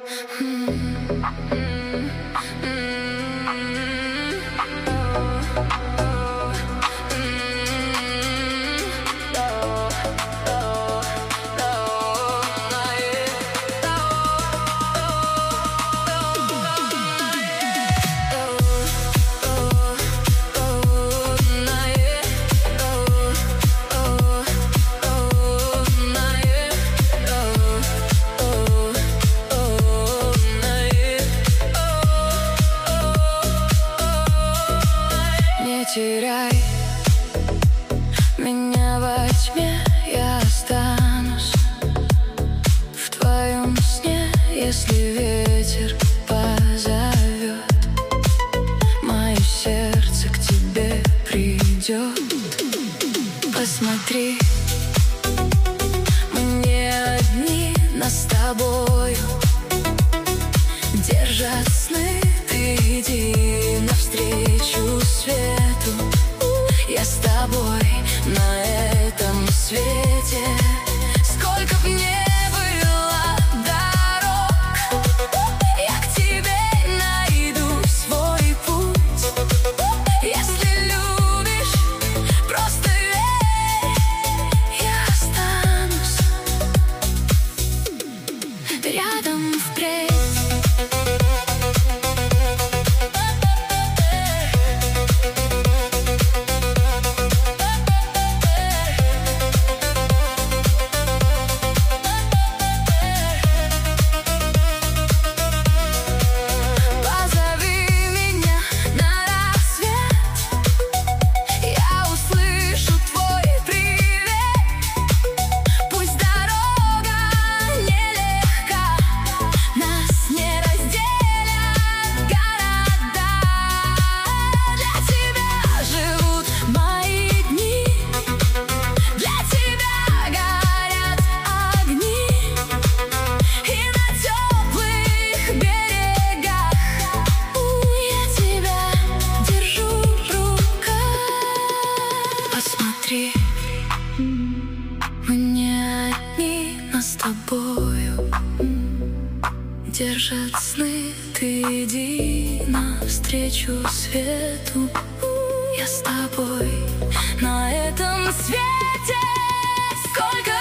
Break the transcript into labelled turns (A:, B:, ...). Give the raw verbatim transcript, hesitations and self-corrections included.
A: Теряй меня во тьме, я останусь в твоем сне. Если ветер позовет, мое сердце к тебе придет. Посмотри, мы не одни, нас с тобою держат сны. Ты иди навстречу свету, я с тобой на этом свете. Сколько б не было дорог, я к тебе найду свой путь. Если любишь, просто верь, я останусь рядом впредь. Мы не одни, нас с тобою держат сны. Ты иди навстречу свету, я с тобой на этом свете. Сколько